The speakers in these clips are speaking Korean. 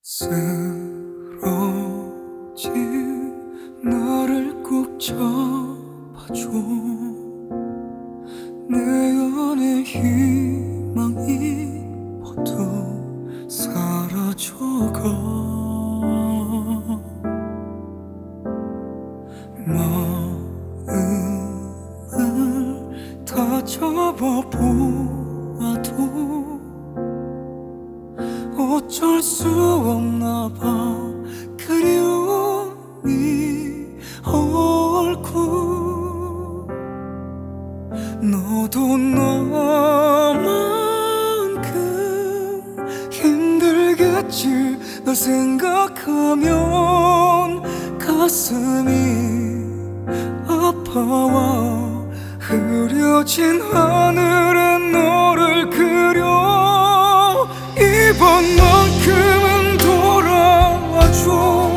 쓰러진 나를 꼭 잡아줘. 내 안의 희망이 모두 사라져가. 마음을 다 잡아보아도 어쩔 수 없나 봐. 그리움이 옳고 너도 나만큼 힘들겠지. 널 생각하면 가슴이 아파와. 흐려진 하늘에 너를 그려. 이번만큼은 돌아와줘.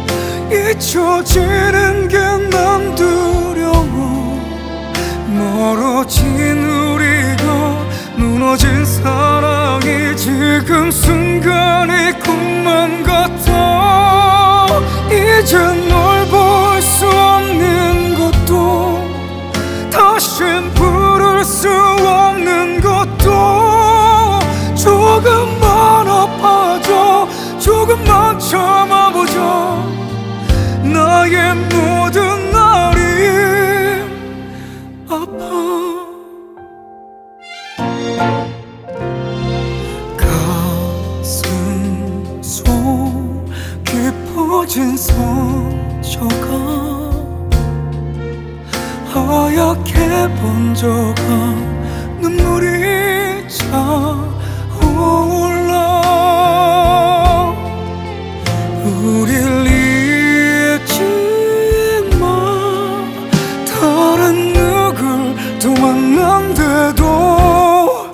잊혀지는 게 난 두려워. 멀어진 우리가 무너진 사랑이 지금 순간이 꿈만 같아. 이젠 널 볼 수 없는 것도 다신 부를 수 없는 것도 조금만 아파져. 조금만 참아보자. 나의 모든 날이 아파. 가슴 속 깊어진 상처가 하얗게 번져가. 눈물이 차올라. 우릴 잊지 마. 다른 누굴 또 만난데도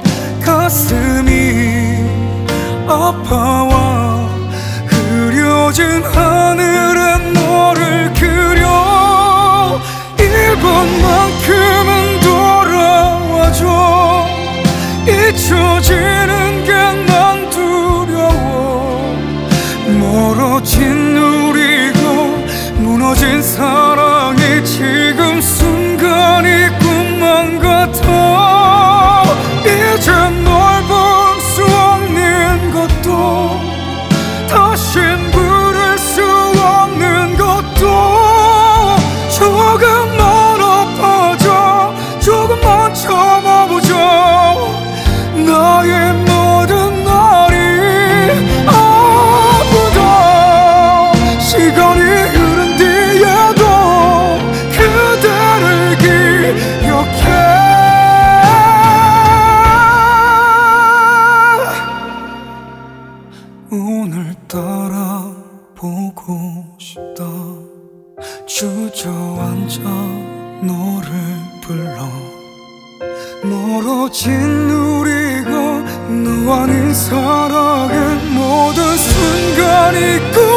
가슴이 아파와. 흐려진 하늘에 너를 그려. 이번만큼은 돌아와줘. 잊혀지는 게 난 두려워. 멀어진 우리가 무너진 사랑이 지금 순간이 꿈만 같아. 이젠 널 볼 수 없는 것도 다신 부를 수 없는 것도 조금만 아파져. 조금만 참아보자. 나의 모든 날이 아프다. 시간이 흐른 뒤에도 그대를 기억해. 오늘따라 보고 싶다. 주저앉아 너를 불러. 멀어진 우리가 너 아닌 사랑의 모든 순간이